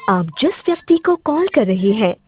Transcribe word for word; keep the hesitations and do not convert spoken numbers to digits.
आप जिस व्यक्ति को कॉल कर रहे हैं